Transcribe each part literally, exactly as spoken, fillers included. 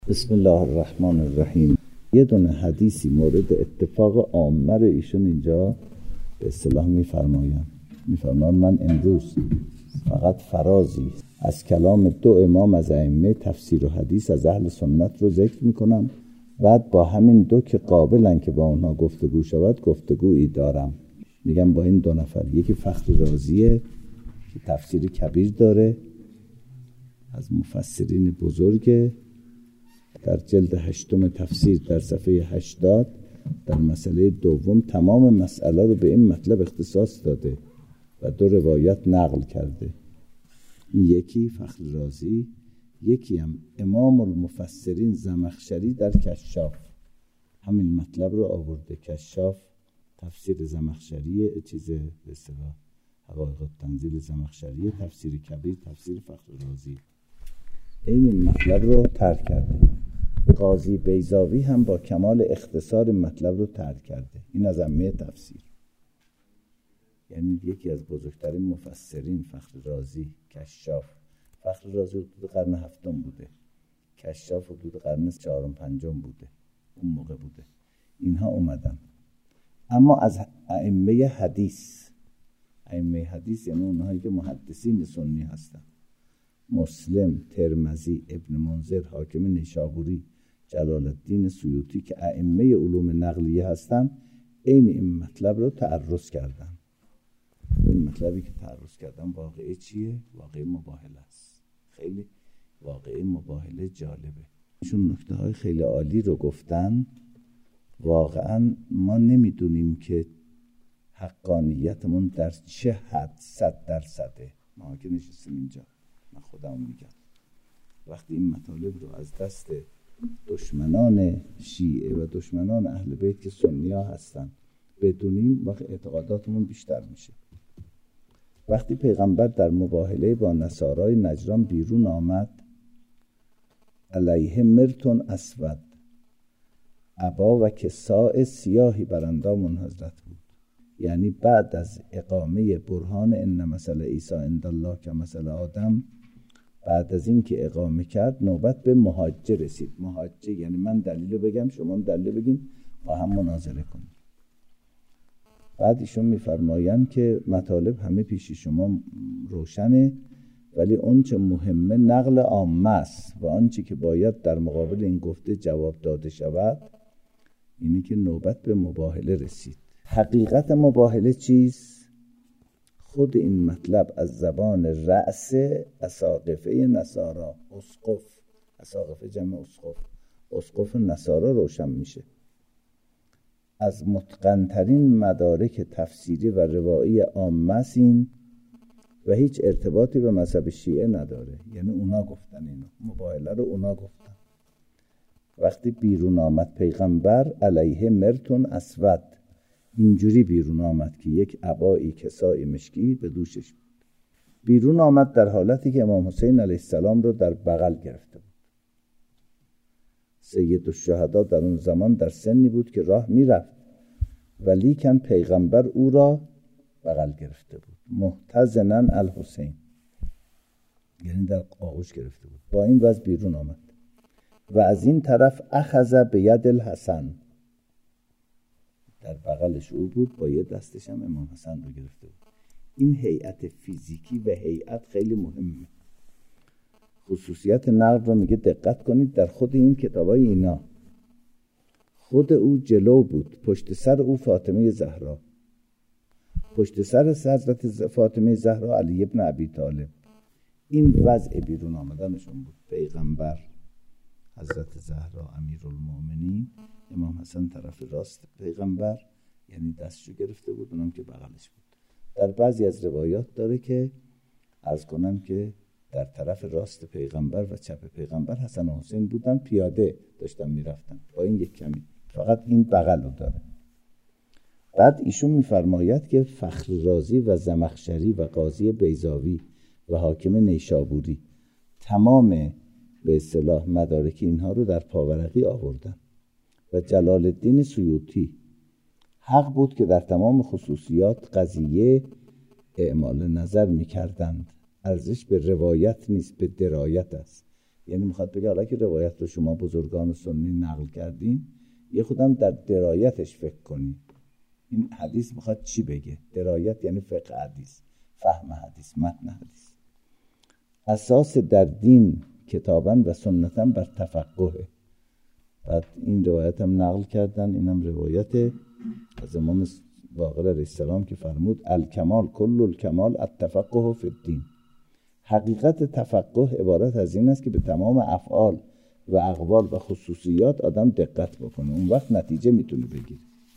بسم الله الرحمن الرحیم. یه دونه حدیثی مورد اتفاق عامه رو ایشون اینجا به اصطلاح میفرمایم میفرمایم من امروز فقط فرازی از کلام دو امام از ائمه تفسیر و حدیث از اهل سنت رو ذکر میکنم، بعد با همین دو که قابلن که با اونها گفتگو شود گفتگویی دارم. میگم با این دو نفر، یکی فخر رازیه که تفسیر کبیر داره از مفسرین بزرگه، در جلد هشتم تفسیر در صفحه هشتاد در مسئله دوم تمام مسئله رو به این مطلب اختصاص داده و دو روایت نقل کرده. این یکی فخر رازی، یکی هم امام المفسرین زمخشری در کشاف همین مطلب رو آورده. کشاف تفسیر زمخشری، چیز به اصطلاح حقایق التنزیل زمخشری، تفسیر کبیر تفسیر فخر رازی، این مطلب رو ترک کرده. قاضی بیضاوی هم با کمال اختصار مطلب رو ترک کرده. این از ائمه تفسیر، یعنی یکی از بزرگترین مفسرین فخر رازی. کشاف فخر رازی حدود قرن هفتم بوده، کشاف حدود قرن چهارم پنجم بوده، اون موقع بوده اینها اومدن. اما از ائمه حدیث، ائمه حدیث یعنی اونهایی که محدثین سنی هستن، مسلم، ترمذی، ابن منذر، حاکم نیشابوری، جلال الدین سیوطی که ائمه علوم نقلیه هستن، این این مطلب رو تعرض کردن. این مطلبی که تعرض کردن واقعی چیه؟ واقعی مباهله است. خیلی واقعی مباهله جالبه. ایشون نکته های خیلی عالی رو گفتن. واقعا ما نمیدونیم که حقانیتمون در چه حد صد درصده. ما که نشستیم اینجا، من خودم میگم وقتی این مطالب رو از دست دشمنان شیعه و دشمنان اهل بیت که سنی ها هستن بدونیم، وقت اعتقاداتمون بیشتر میشه. وقتی پیغمبر در مباهله با نصارای نجران بیرون آمد، علیه مرتون اسود، عبا و کساء سیاهی براندام حضرت بود. یعنی بعد از اقامه برهان ان مثل عیسی عند الله که مثل آدم، بعد از این که اقامه کرد نوبت به محاجه رسید. محاجه یعنی من دلیل بگم شما دلیل بگین با هم مناظره کنیم. بعد ایشون میفرمایند که مطالب همه پیش شما روشنه، ولی اون چه مهمه نقل عامه است و آنچه که باید در مقابل این گفته جواب داده شود اینی که نوبت به مباهله رسید. حقیقت مباهله چیست؟ خود این مطلب از زبان رأس اساقفه نصارا، اسقف، اساقفه جمع اسقف، اسقف نصارا روشن میشه. از متقنترین مدارک تفسیری و روایی عامه است این و هیچ ارتباطی به مذهب شیعه نداره. یعنی اونا گفتن اینو، مباهله رو اونا گفتن. وقتی بیرون آمد پیغمبر علیه مرتون اسود، اینجوری بیرون آمد که یک عبایی کسای مشکی به دوشش بود. بیرون آمد در حالتی که امام حسین علیه السلام رو در بغل گرفته بود. سید الشهدا در اون زمان در سنی بود که راه میرفت، ولیکن پیغمبر او را بغل گرفته بود. محتضناً الحسین، یعنی در آغوش گرفته بود. با این وضع بیرون آمد و از این طرف اخذ بید الحسن، در بغلش او بود، با یه دستش هم امام حسن رو گرفته بود. این هیئت فیزیکی و هیئت خیلی مهمه. خصوصیت نقل رو میگه دقت کنید در خود این کتابای اینا. خود او جلو بود، پشت سر او فاطمه زهرا، پشت سر حضرت فاطمه زهرا علی ابن ابی طالب. این وضع بیرون آمدنشون بود. پیغمبر، حضرت زهرا امیرالمومنین، امام حسن طرف راست پیغمبر، یعنی دستشو گرفته بود، اونم که بغلش بود. در بعضی از روایات داره که عرض کنم که در طرف راست پیغمبر و چپ پیغمبر حسن و حسین بودن، پیاده داشتن میرفتن با این یک کمی، فقط این بغل رو داره. بعد ایشون میفرماید که فخر رازی و زمخشری و قاضی بیضاوی و حاکم نیشابوری تمام به اصطلاح مدارک اینها رو در پاورقی آوردن و جلال الدین سیوطی حق بود که در تمام خصوصیات قضیه اعمال نظر میکردند. ارزش به روایت نیست، به درایت است. یعنی میخواد بگه حالا که روایت رو شما بزرگان سنی نقل کردین، یه خودم در درایتش فکر کنی. این حدیث میخواد چی بگه؟ درایت یعنی فقه حدیث، فهم حدیث، متن حدیث. اساس در دین کتاباً و سنتاً بر تفقهه. بعد این روایت هم نقل کردن، اینم روایت از امام باقر علیه السلام که فرمود الکمال کل الکمال التفقه فی الدین. حقیقت تفقه عبارت از این است که به تمام افعال و اقوال و خصوصیات آدم دقت بکنه، اون وقت نتیجه میتونه بگیره.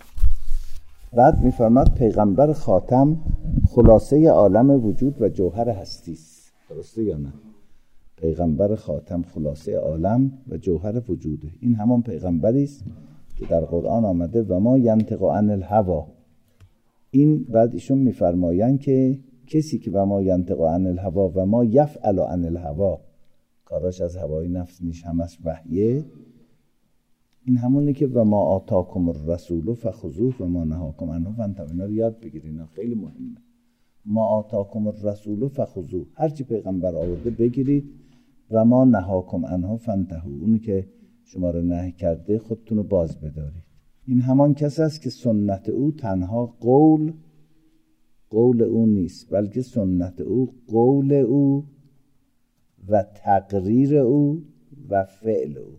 بعد میفرماد پیغمبر خاتم خلاصه عالم وجود و جوهر هستی است. درسته یا نه؟ پیغمبر خاتم خلاصه عالم و جوهر وجوده. این همان پیغمبری است که در قرآن آمده و ما ینطق عن الهوی. این بعد ایشون میفرمایند که کسی که و ما ینطق عن الهوی و ما یفعل عن الهوی، کاراش از هوای نفس نیش، همش وحیه. این همونه که و ما آتاکم الرسول فخذوه و ما نهاکم عنه فانتهوا. اینا رو یاد بگیرید، اینا خیلی مهمه. ما آتاکم الرسول فخذوه، هر چی پیغمبر آورده بگیرید. و ما نهاکم عنه فانتهوا، اونی که شما رو نهی کرده خودتون رو باز بدارید. این همان کس است که سنت او تنها قول قول او نیست، بلکه سنت او قول او و تقریر او و فعل او.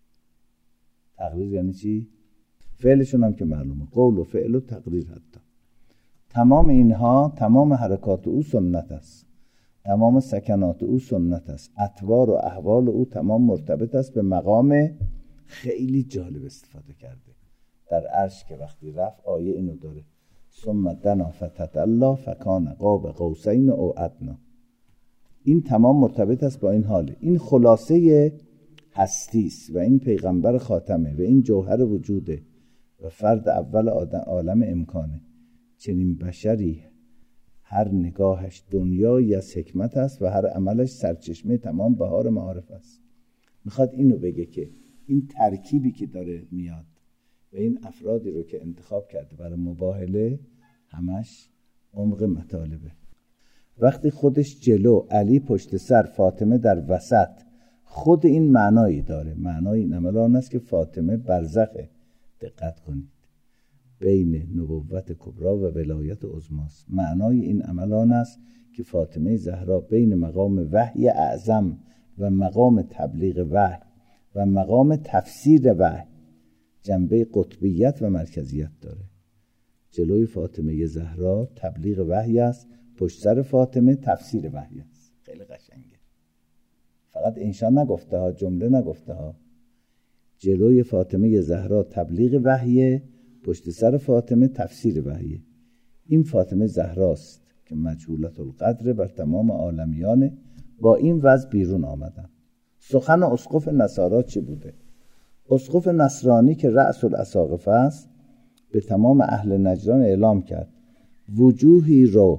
تقریر یعنی چی؟ فعلشون هم که معلومه، قول و فعل و تقریر. حتی تمام اینها، تمام حرکات او سنت است، تمام سکنات او سنت است، اطوار و احوال او تمام مرتبط است به مقام. خیلی جالب استفاده کرده در عرش که وقتی رفت آیه اینو داره ثم دنا فتدلی فکان قاب قوسین او ادنی. این تمام مرتبط است با این حاله. این خلاصه هستی است و این پیغمبر خاتمه و این جوهر وجوده و فرد اول عالم امکانه. چنین بشری هر نگاهش دنیایی از حکمت است و هر عملش سرچشمه تمام بهار معارف است. میخواد اینو بگه که این ترکیبی که داره میاد و این افرادی رو که انتخاب کرده برای مباهله همش عمق مطالبه. وقتی خودش جلو، علی پشت سر، فاطمه در وسط، خود این معنایی داره. معنای این عملان است که فاطمه برزخه. دقت کنید، بین نبوت کبرا و ولایت عظماست. معنای این عملان است که فاطمه زهرا بین مقام وحی اعظم و مقام تبلیغ وحی و مقام تفسیر وحی جنبه قطبیت و مرکزیت داره. جلوی فاطمه زهرا تبلیغ وحی است، پشت سر فاطمه تفسیر وحی است. خیلی قشنگه. فقط انشا نگفته ها، جمله نگفته ها. جلوی فاطمه زهرا تبلیغ وحی، پشت سر فاطمه تفسیر وحی. این فاطمه زهراست که مجهولت القدر بر تمام عالمیان. با این وضع بیرون آمدن. سخن اسقف نصارا چی بوده؟ اسقف نصرانی که رأس الاساقفه است به تمام اهل نجران اعلام کرد وجوهی رو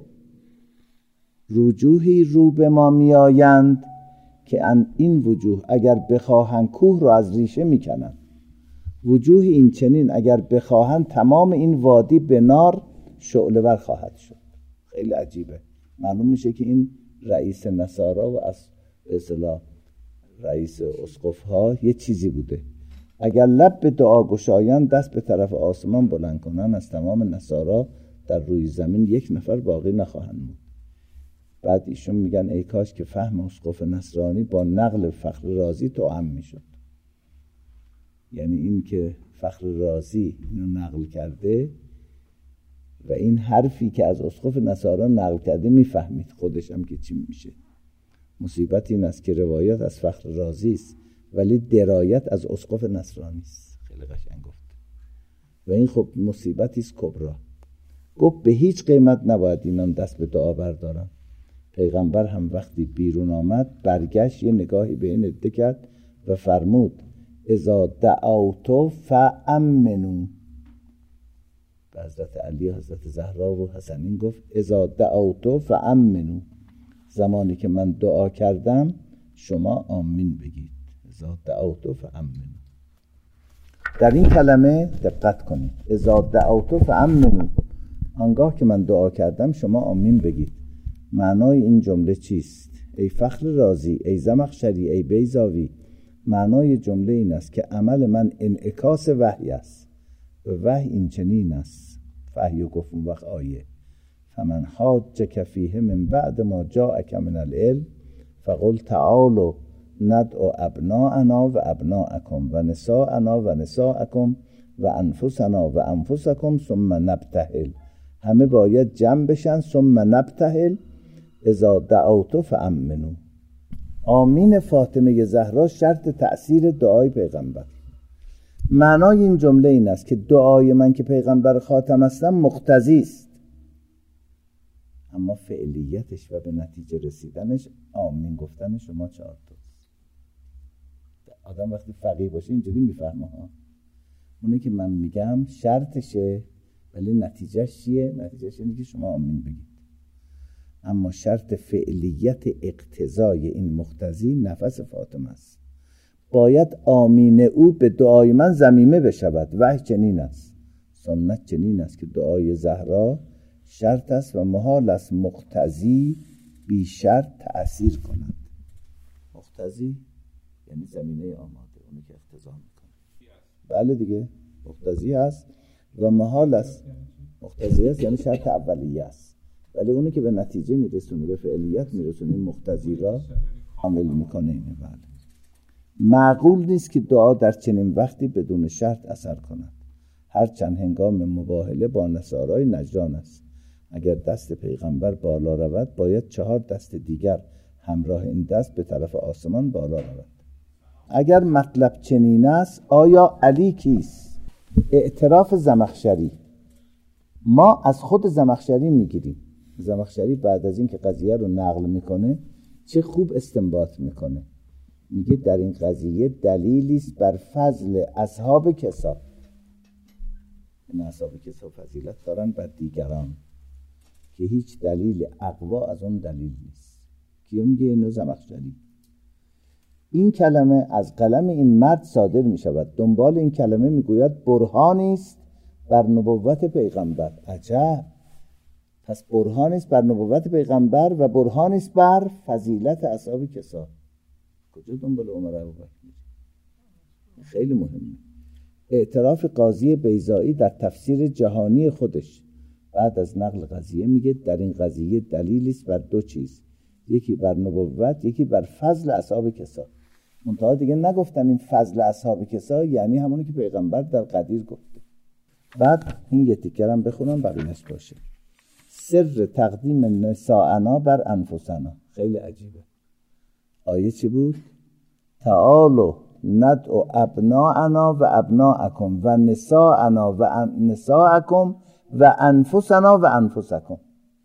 وجوهی رو به ما میآیند که این وجوه اگر بخواهند کوه رو از ریشه میکنند. وجوه این چنین اگر بخواهند تمام این وادی به نار شعله ور خواهد شد. خیلی عجیبه. معلوم میشه که این رئیس نصارا و از به اصطلاح رئیس اسقف ها یه چیزی بوده. اگر لب به دعا گشایان دست به طرف آسمان بلند کنن، از تمام نصارا در روی زمین یک نفر باقی نخواهند بود. بعد ایشون میگن ای کاش که فهم اسقف نصرانی با نقل فخر رازی توأم میشد. یعنی این که فخر رازی اینو نقل کرده و این حرفی که از اسقف نصارا نقل کرده میفهمید خودش هم که چی میشه. مصیبت این است که روایت از فخر رازی است ولی درایت از اسقف نصرانی است. خیلی قشنگ گفت. و این خب مصیبتی است کبرا. گفت به هیچ قیمت نباید اینان دست به دعا بردارن. پیغمبر هم وقتی بیرون آمد برگشت یه نگاهی به این عده کرد و فرمود اذا دعوتو فامنو. به حضرت علی، حضرت زهرا و حسنین گفت اذا دعوتو فامنو، زمانی که من دعا کردم شما آمین بگید. اذا دعوتو فامنو. در این کلمه دقت کنید. اذا دعوتو فامنو، آنگاه که من دعا کردم شما آمین بگید. معنای این جمله چیست؟ ای فخر رازی، ای زمخشری، ای بیضاوی، معنای جمله این است که عمل من انعکاس وحی است. وحی این چنین است، وحی و گفت اون وقت آیه، فمن حاجک فیه من بعد ما جاءک من العلم فقل تعالوا ندعو ابناءنا و ابناءکم و نساءنا و نساءکم و انفسنا و انفسکم ثم نبتهل. همه باید جمع بشن. ثم نبتهل اذا دعوت فامنوا. آمین فاطمه زهرا شرط تأثیر دعای پیغمبر. معنای این جمله این است که دعای من که پیغمبر خاتم هستم مقتضی است، اما فعلیتش و به نتیجه رسیدنش آمین گفتن شما چهار تا. آدم وقتی فقیه باشه اینجوری میفهمه ها. اونه که من میگم شرطشه، ولی نتیجهش چیه؟ نتیجهش اینه که شما آمین بگید. اما شرط فعلیت اقتضای این مقتضی نفس فاطمه است. باید آمین او به دعای من ضمیمه بشود. وحی چنین است، سنت چنین است که دعای زهرا شرط است و محال است مقتضی بی شرط تأثیر کند. مقتضی یعنی زمینه آماده، اونی که اقتضا میکنه. بله دیگه مقتضی هست و محال است. مقتضی است یعنی شرط اولیه است، ولی اونی که به نتیجه میرسونه، به فعلیت میرسونه، مقتضی را عامل میکنه. اینه بله. معقول نیست که دعا در چنین وقتی بدون شرط اثر کند، هرچند هنگام مباهله با نصارای نجران است. اگر دست پیغمبر بالا رود باید چهار دست دیگر همراه این دست به طرف آسمان بالا رود. اگر مطلب چنین است آیا علی کیست؟ اعتراف زمخشری. ما از خود زمخشری میگیریم. زمخشری بعد از این که قضیه رو نقل میکنه چه خوب استنباط میکنه. میگه در این قضیه دلیلی است بر فضل اصحاب کسا. این اصحاب کسا فضیلت دارن بر دیگران که هیچ دلیل اقوا از اون دلیل نیست. کیو میگه؟ اینو زمخشری. این کلمه از قلم این مرد صادر میشود. دنبال این کلمه میگوید برهانی است بر نبوت پیغمبر. عجب. پس برهانی است بر نبوت پیغمبر و برهانی است بر فضیلت اصحاب کسا. کجا دنبال عمر ابوبکر؟ خیلی مهمه. اعتراف قاضی بیضایی در تفسیر جهانی خودش بعد از نقل قضیه میگه در این قضیه دلیلی است بر دو چیز، یکی بر نبوت، یکی بر فضل اصحاب کسا. منتها دیگه نگفتن این فضل اصحاب کسا یعنی همونی که پیغمبر در قدیر گفته. بعد این یه تیکرم بخونم بقیه‌اش باشه. سر تقدیم نساءنا بر انفسنا. خیلی عجیبه. آیه چی بود؟ تعالوا ندعو ابناءنا و ابناءکم و نساءنا و نساءکم و انفسنا و انفسکم.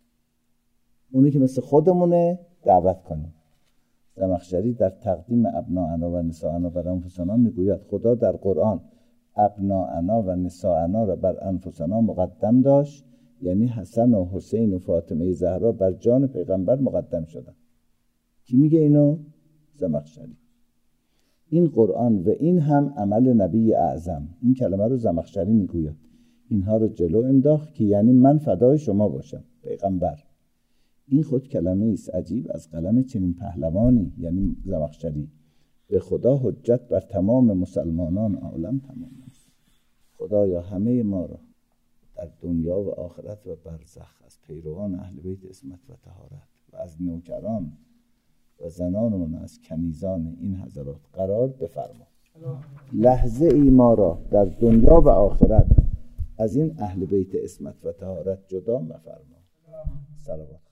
اونی که مثل خودمونه دعوت کنیم. زمخشری در تقدیم ابناءنا و نساءنا بر انفسنا میگوید خدا در قرآن ابناءنا و نساءنا را بر انفسنا مقدم داشت، یعنی حسن و حسین و فاطمه زهرا بر جان پیغمبر مقدم شدن. کی میگه اینو؟ زمخشری. این قرآن و این هم عمل نبی اعظم. این کلمه رو زمخشری میگوید. اینها رو جلو انداخت که یعنی من فدای شما باشم پیغمبر. این خود کلمه ایست عجیب از قلم چنین پهلوانی، یعنی زمخشری. به خدا حجت بر تمام مسلمانان عالم تمام است. خدایا همه ما را در دنیا و آخرت و برزخ از پیروان اهل بیت عصمت و طهارت و از نوکران و زنانمون از کنیزان این حضرات قرار بفرما. لحظه ای ما را در دنیا و آخرت از این اهل بیت عصمت و طهارت جدا مفرما. صلوات.